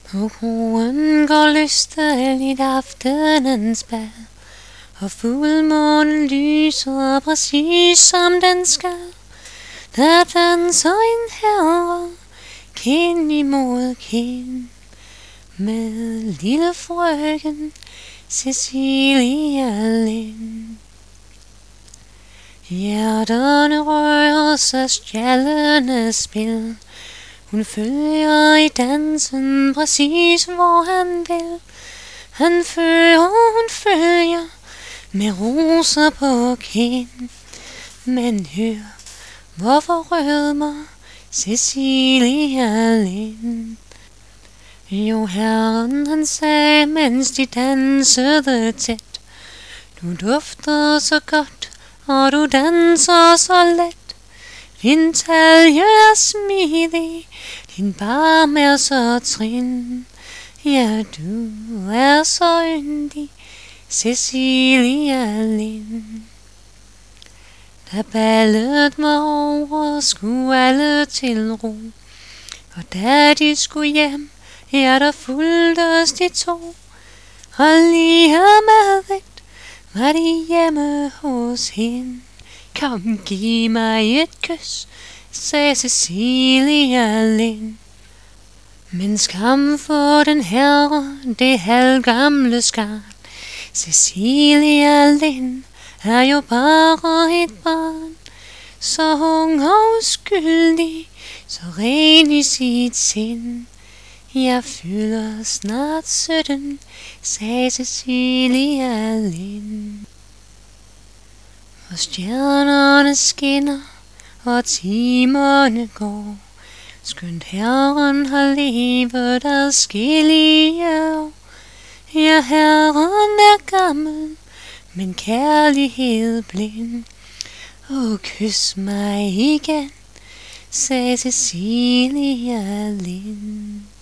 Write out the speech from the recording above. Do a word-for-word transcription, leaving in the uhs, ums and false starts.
Og kroen går lysteligt aftenens bad, og fuldmånen lyser præcis som den skal. Der danser en herre, kind imod kind, med lille frøken Cecilia Lind. Hjerterne rører sig stjallende spil. Hun følger i dansen præcis hvor han vil. Han fører, hun følger med roser på kind. Men hør, hvorfor rødmer Cecilia Lind? Jo, herren han sagde, mens de dansede tæt: du dufter så godt, og du danser så let. Din talje er smidig, din barm er så trin. Ja, du er så yndig, Cecilia Lind. Da ballet var over, skulle alle til ro, og da de skulle hjem, ja, der fulgtes de to. Og lige med lidt var de hjemme hos hende. Kom, giv mig et kys, sagde Cecilia Lind. Men skam for den herre, det halvgamle skarn. Cecilia Lind er jo bare et barn, så ung og uskyldig, så ren i sit sind. Jeg fylder snart sytten, sagde Cecilia Lind. Og stjernerne skinner, og timerne går, skønt herren har levet adskillige år. Ja, herren er gammel, men kærlighed blind. Åh, kys mig igen, sagde Cecilia Lind.